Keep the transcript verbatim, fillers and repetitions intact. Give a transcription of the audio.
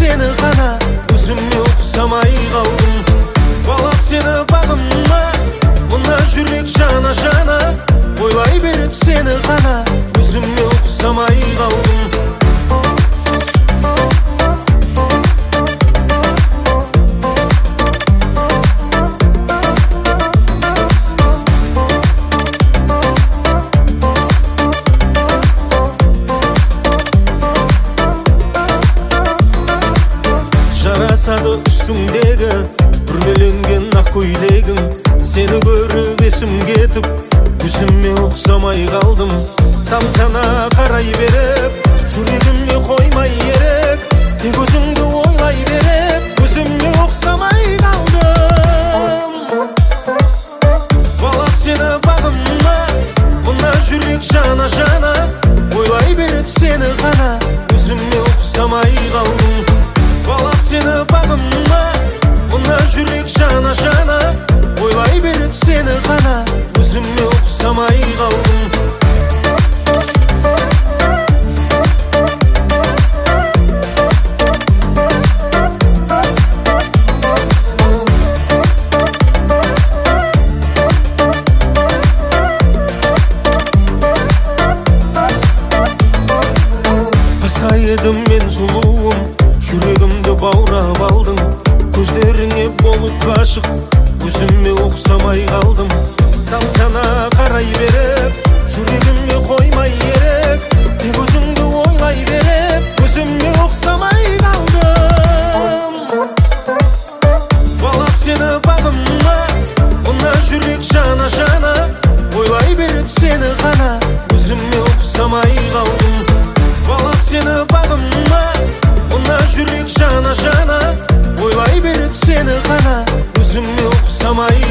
seni ғана, өзіме ұқсамай қалдым. Балап сені бағыма, мына жүрек жана-жана, ойлай беріп сені ғана, өзіме ұқсамай қалдым. Жарасады үстіңдегі бүрмеленген ақ көйлегің, сені көріп есім кетіп, өзіме ұқсамай қалдым. Тамсана қарай беріп, жүрегіме қоймай ерек, тек өзіңді ойлай беріп, өзіме ұқсамай қалдым. Балап сені бағыма, мына жүрек жана-жана, ойлай беріп сені ғана, өзіме ұқсамай қалдым. Балап сені бағыма, мына жүрек жана-жана, ойлай беріп сені ғана, өзіме ұқсамай қалдым. Басқа едім мен сұлуым, жүрегімді баурап алдың, көздеріңе болып ғашық, өзіме ұқсамай қалдым. Тамсана қарай беріп, жүрегіме қоймай ерек, тек өзіңді ойлай беріп, өзіме ұқсамай қалдым. Балап сені бағыма, мына жүрек жана-жана, ойлай беріп сені ғана, өзіме ұқсамай қалдым. Балап сені бағыма, мына жүрек жана-жана, ойлай беріп сені ғана, өзіме ұқсамай